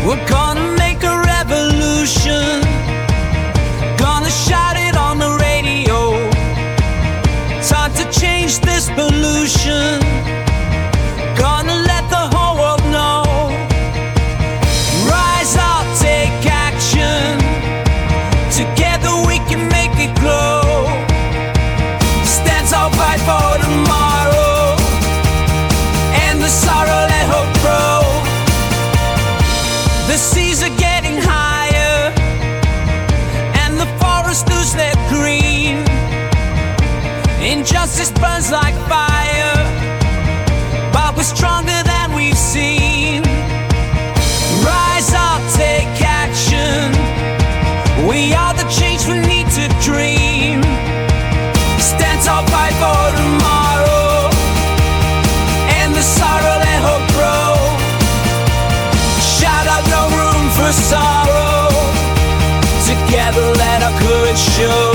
We're gonna make a revolution, gonna shout it on the radio. Time to change this pollution, gonna let the whole world know. Rise up, take action, together we can make it glow. Stand tall, fight for tomorrow, and the sorrow let hope grow. The seas are getting higher, and the forests lose their green. Injustice burns like fire, but we're stronger than we've seen. Rise up, take action, we are the change we need to dream. Stand tall, fight for tomorrow, and the sorrow let hope grow. Shout out, no room for sorrow, together let our courage show.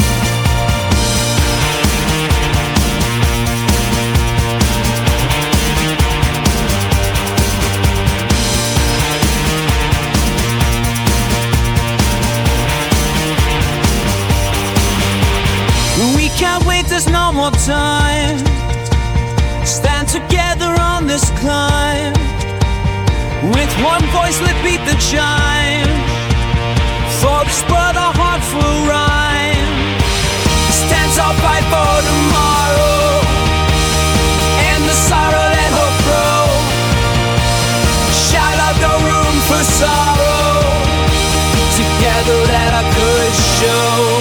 We can't wait, there's no more time. Stand together on this climb. With one voice, let's beat the chime. For this world, our hearts will rhyme. Stand tall, fight for tomorrow, and the sorrow let hope grow. Shout out, no room for sorrow, together let our courage show.